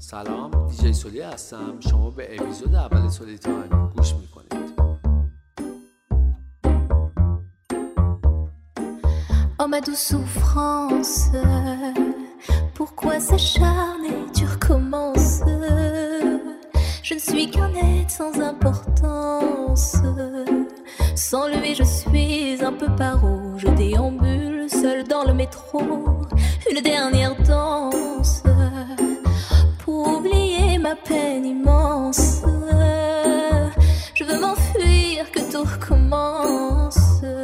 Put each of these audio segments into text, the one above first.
سلام، دیجی سولی هستم. شما به اپیزود اول سولی تایم گوش میکنید. Oh ma douce souffrance, pourquoi s'acharner, tu recommences. Je ne suis qu'un être sans importance. Sans lever je suis un peu paro. Je déambule seul dans le métro. Une dernière danse pour oublier ma peine immense. Je veux m'enfuir, que tout recommence.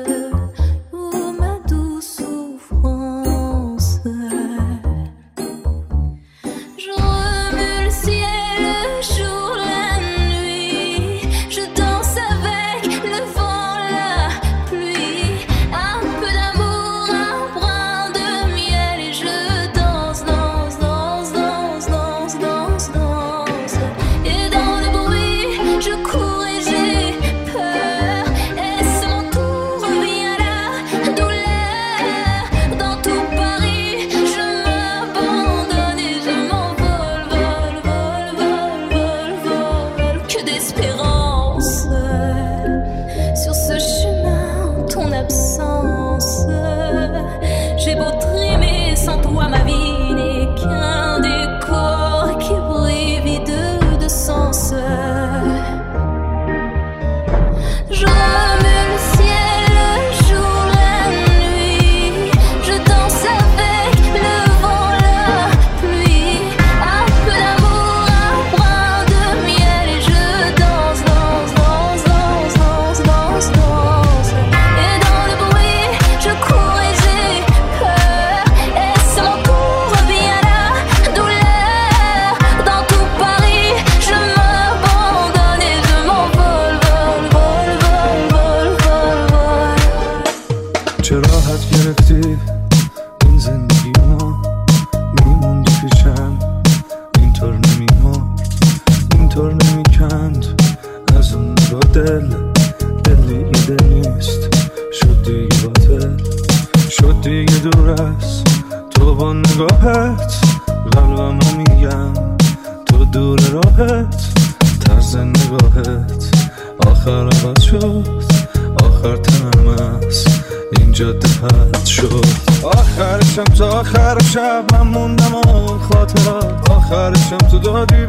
آخر شب من موندم و خاطرات. آخرشم تو دادی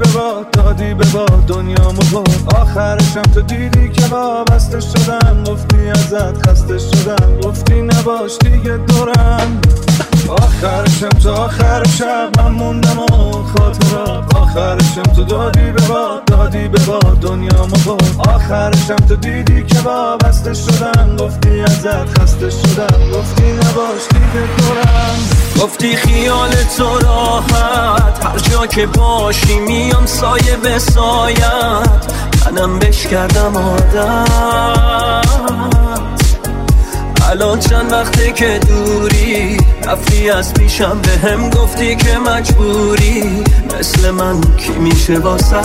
به باد دنیامو باد. آخرشم تو دیدی که وابسته شدم. گفتی ازت خسته شدم. گفتی نباش دیگه دورم. آخرشم تو آخر شب من موندم و خاطرات. آخرشم تو دادی به باد دنیامو باد. آخرشم تو دیدی که وابسته شدم. گفتی ازت خسته شدم. گفتی نباش دیگه دورم. گفتی خیال تو راحت، هر جا که باشی میام سایه به سایت. منم بش کردم عادت. الان چند وقته که دوری، رفتی از پیشم به هم گفتی که مجبوری. مثل من کی میشه واسه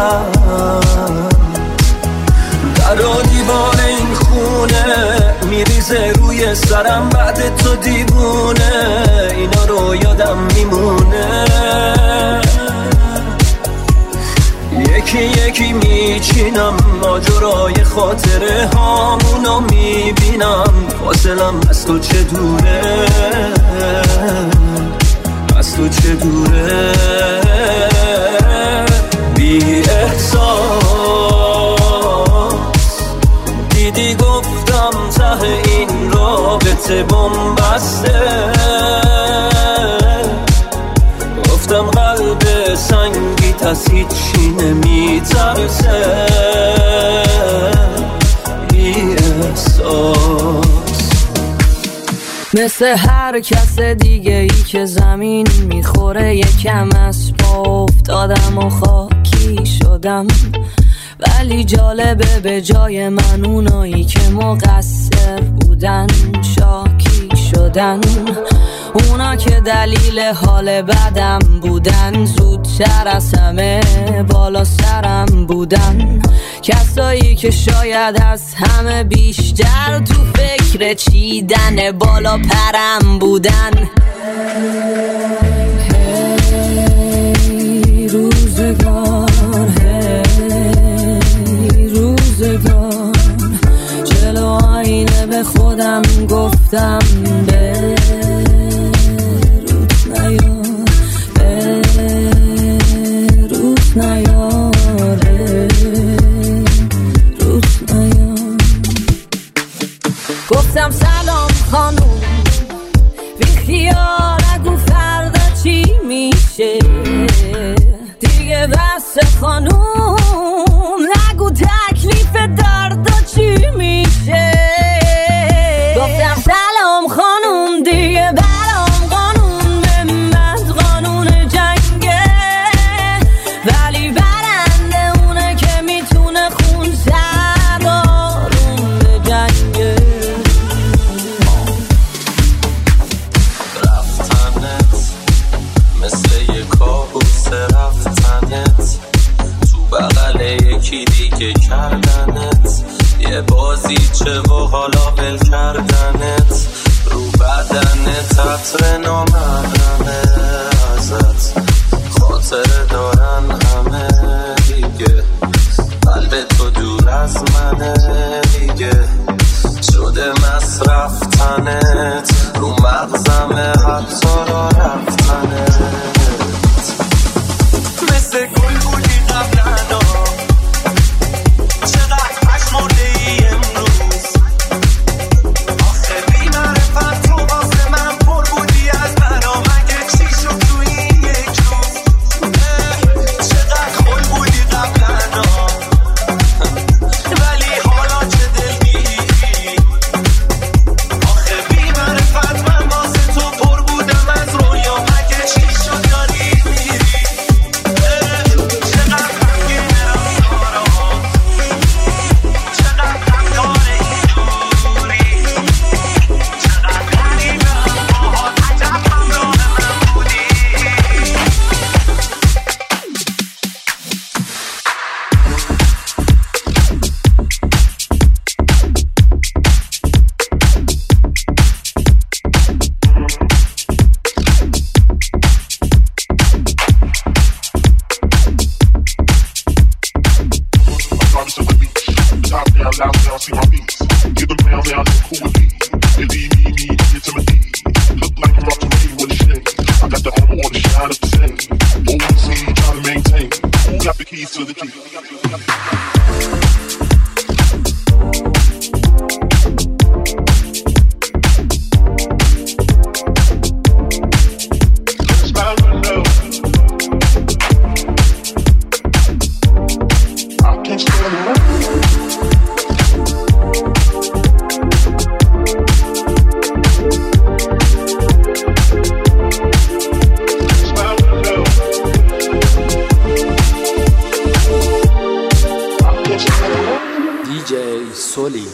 در و دیوار این خونه میریزه روی سرم بعد تو دیوونه. اینا رو یادم میمونه. یکی یکی میچینم ماجرای خاطره هامونو میبینم. فاصلم از تو چه دوره، از تو چه دوره. بی احساس دیدی گفتم ته این رابطه بنبسته. گفتم قلب سنگیت از هیچی نمیترسه. بی احساس مثل هر کس دیگه ای که زمین میخوره یکم از پا افتادم و خاکی شدم. ولی جالبه به جای من اونایی که مقصر بودن شاکی شدن. اونا که دلیل حال بدم بودن زودتر از همه بالا سرم بودن. کسایی که شاید از همه بیشتر تو فکر چیدن بالا پرم بودن. هی واسه خانوم نگو تکلیف دردا چی میشه. گفتم سلام خانوم دیگه برام قانون ممت قانون جنگه، ولی برنده اونه که میتونه خون سردارون به جنگه. رفتنت مثل یه کابوس رفتنت، تو بغل یکی دیگه کردنت، یه بازیچه و حالا ول کردنت، رو بدنت عطر نامحرمه ازت، خاطره دارن همه دیگه، قلب تو دور از منه دیگه، شده مصرف تنت، رو مغزمه حتی را رفتنت، مثل گل بودی قبلنا، چقدر پشمرده ای امروز، آخه بی معرفت تو واسه من پر بودی از بلا، مگه چی شد تو این یک روز، چقدر خل بودی قبلنا، ولی حالا چه دلگیری، آخه بی معرفت من واسه تو پر بودم از رویا، مگه چی شد داری میری، چقدر غمگین رفتارها، چقدر غمدار این دوری، چقدر غریبه باهات، عجب همراه من بودی. Driving to the beach, top down, loud down, see my beats. Give them pound down, look cool with me. It be me, and Timothy. Look like I'm about to rain with a shade. I got the armor or the shine of the same. OC, trying to maintain. Who got the keys to the Jeep? I can't stand around. DJ سولی.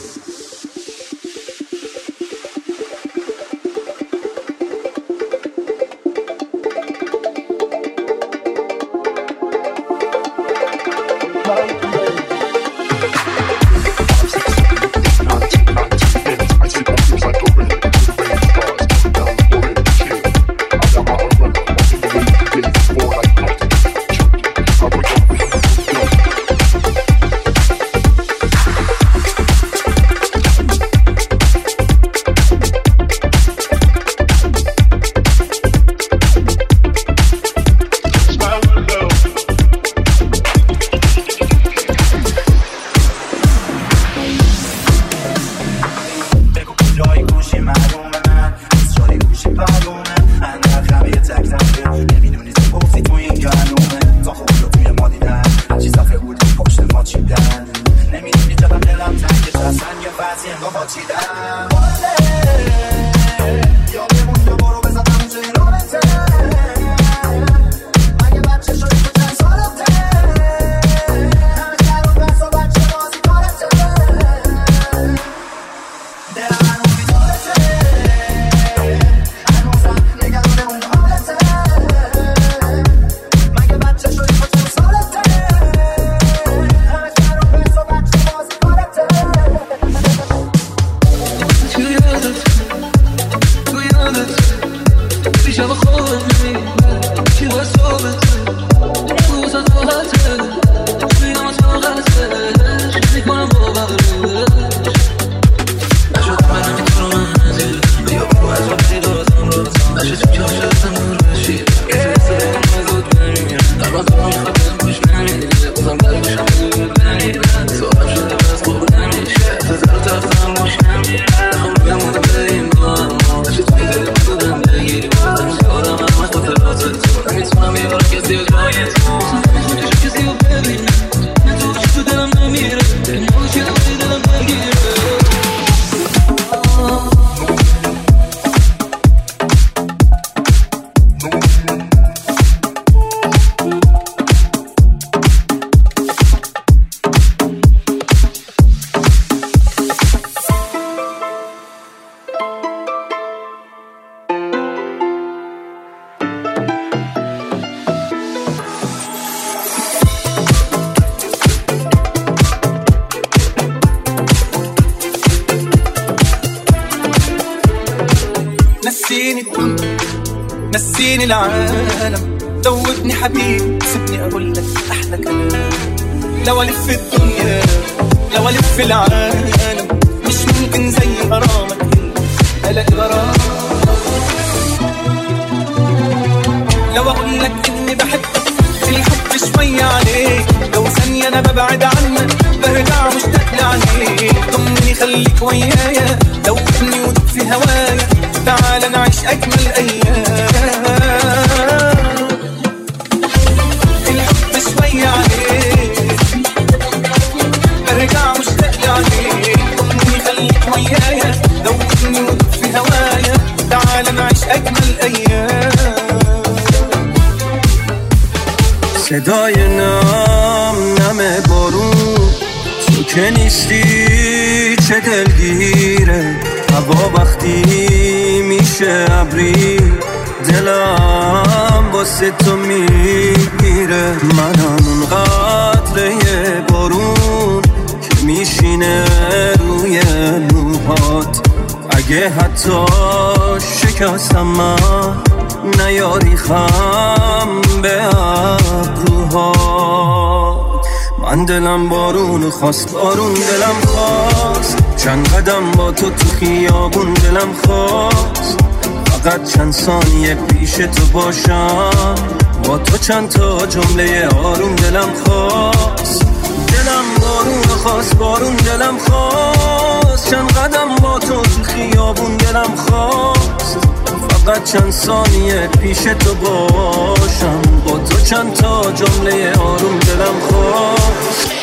يديني العالم دوبني حبيبي سيبني اقول لك احلى كلام لو الف الدنيا لو الف العالم مش ممكن زي غرامك الاقي غرام لو اقول لك اني بحبك الحب شوية عليك لو ثانية انا ببعد عنك برجع مشتاق لعينيك ضمني خليك ويايا دوبني ودوب في هوايا تعال نعيش اجمل ايام الحب شوية عليك برجع مشتاق لعينيك ضمني خليك ويايا دوبني ودوب في هوايا تعال نعيش اجمل ايام صدای نم بارون تو که نیستی چه دلگیره هوا وقتی میشه ابری دلم واسه تو میگیره منم اون قطره بارون که میشینه روی موهات اگه حتی شکستم من نیاری خم به ابروها من دلم بارون خواست بارون دلم خواست چند قدم با تو خیابون دلم خواست فقط چند ثانیه پیش تو باشم با تو چند تا جمله آروم دلم خواست دلم بارون خواست بارون دلم خواست چند قدم با تو خیابون دلم خواست فقط چند ثانیه پیش تو باشم با تو چند تا جمله آروم دلم خواست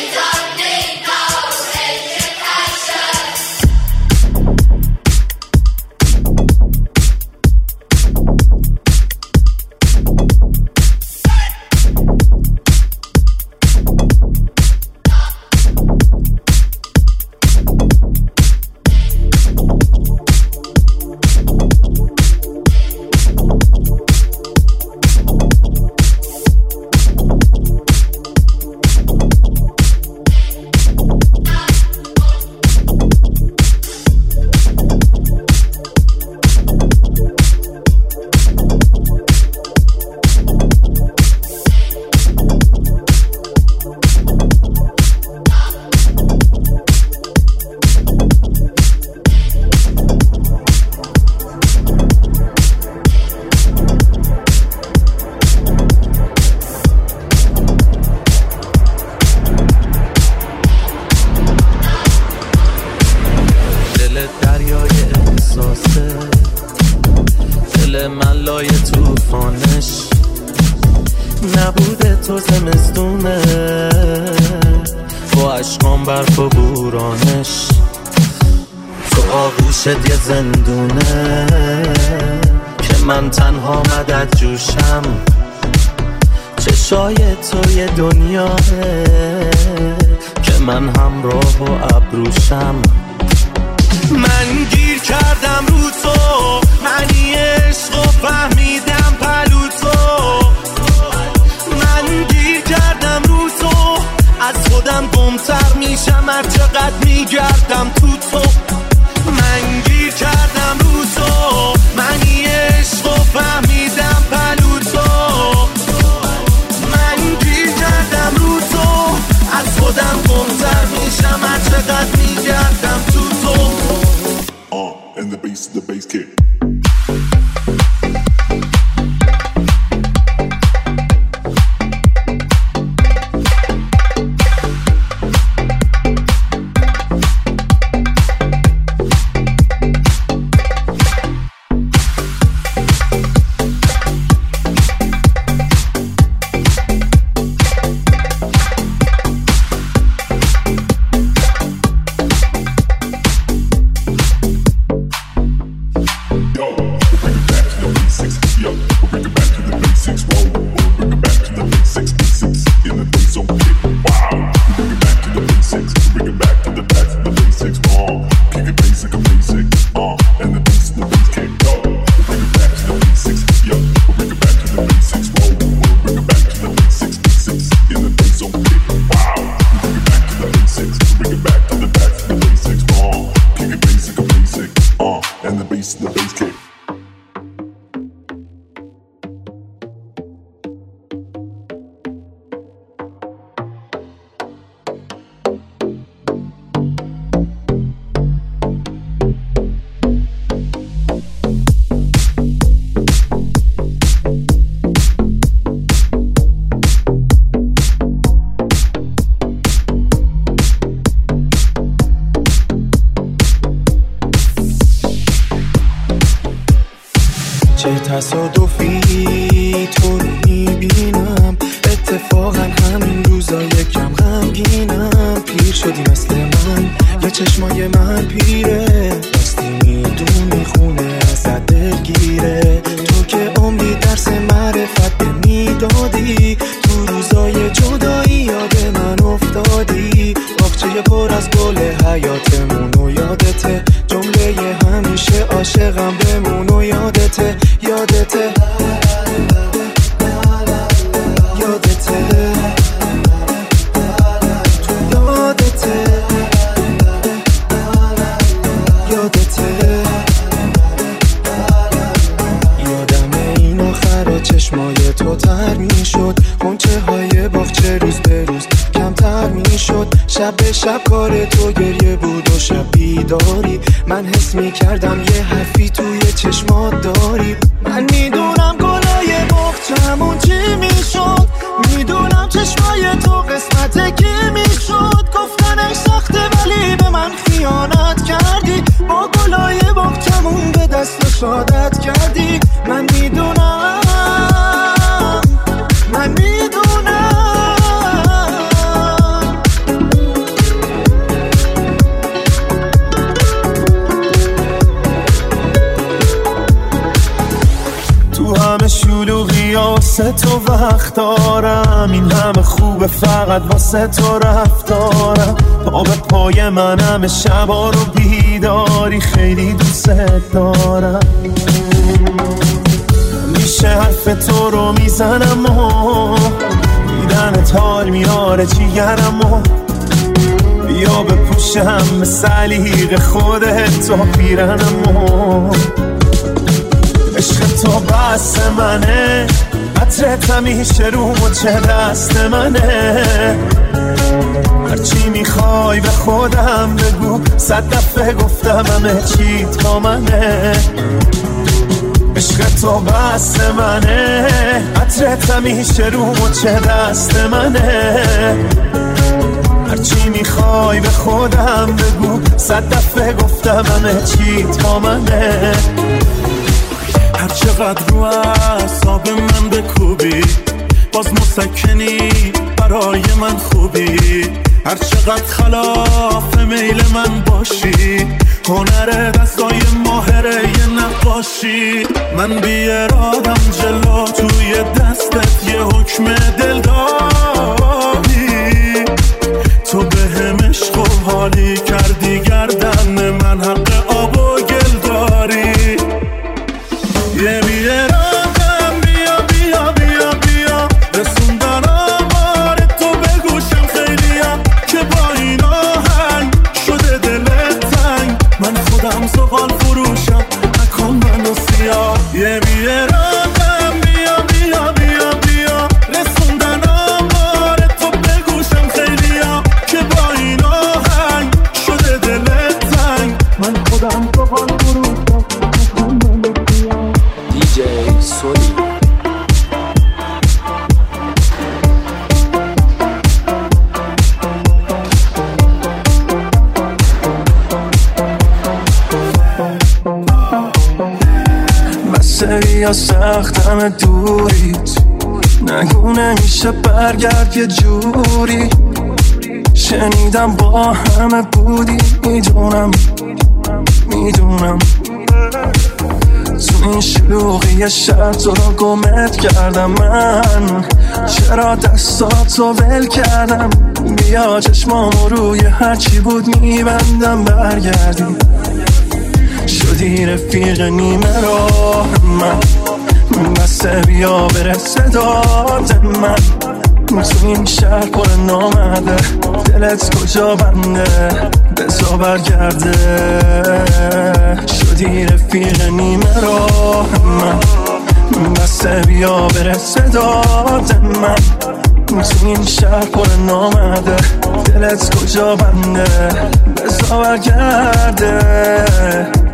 یه زندونه که من تنها مدد جوشم چشای تو یه دنیاه که من همراه و ابروشم من گیر کردم رو تو منی عشق و فهمیدم پلو تو من گیر کردم رو تو از خودم گمتر میشم هر چقدر میگردم تو من گیر کردم رو تو منی عشق و فهمیدم پلو تو من گیر کردم رو تو از خودم گمتر میشم هر چقدر میگردم تو and the bass kick تصادفی تو رو میبینم، اتفاقا همین روزا یکم غمگینم. پیر شدی مثل من یا چشمای من پیره، راستی میدونی خونه ازت دلگیره. تو که عمری درس معرفت به میدادی، تو روزای جدایی یاد من افتادی. باغچه پر از گل حیاتمون و یادته، جمله همیشه عاشقم بمون و یادته، یادته یادته یادته. یادم این آخرا چشمای تو تر می شد، غنچه های باغچه روز به روز کمتر می شد. شب به شب کار تو گریه بود و شب بیداری، من حس می کردم یه حرفی توی چشمات داری. من میدونم گلای باغچمون چی می شد، میدونم چشمای تو قسمت کی می شد. گفتنش سخته ولی به من خیانت کردی، با گلای باغچمون به دست شادت کردی. من میدونم من میدونم. تو همه شلوغی واسه تو وقت دارم، این همه خوبه فقط واسه تو رفتارم. پا به پای من همه شبا رو بیداری، خیلی دوست دارم. میشه حرف تو رو میزنم و دیدنت حال میاره جیگرم و بیا بپوشم به سلیق خودت تو پیرنم و عشق تو بس منه، عطرت همیشه رو مچه دست منه. هرچی میخوای به خودم بگو، 100 دفعه گفتم همه چی تا منه. عشق تو بس منه، عطرت همیشه رو مچه دست منه. هرچی میخوای به خودم بگو، 100 دفعه گفتم همه چی تا منه. هر چقدر رو اعصاب من بکوبی، باز مسکنی برای من خوبی. هر چقدر خلاف میل من باشی، هنر دستای ماهره یه نقاشی. من بی ارادم جلو توی دستت یه حکم دل دادی. تو به هم عشق و حالی کردی، گردن من حق آب و گل داری. یه بی ارادم بیا بیا بیا بیا، رسوندن آمار تو به گوشم خیلیم که با این آهنگ شده دلت تنگ. من خودم زغال فروشم، نکن منو سیاه. یه بی ارادم بیا بیا بیا بیا، رسوندن آمار تو به گوشم خیلیم که با این آهنگ شده دلت تنگ. من خودم زغال فروشم، نکن منو سیاه. DJ سولی بسه یا سختم دوریت، نگونه میشه برگرد یه جوری. شنیدم با همه بودی، میدونم تو این شلوغی شهر تو رو گمت کردم. من چرا دستاتو ول کردم؟ بیا چشمامو روی هرچی بود میبندم، برگردی شدی رفیق نیمه راه من. بسه بیا برسه داد من، تو این شهر پر نامده، دلت کجا بنده بزا برگرده. شدی رفیق نیمه راه من، بسه بیا برسه داد من. تو این شهر پر نامده، دلت کجا بنده بزا برگرده.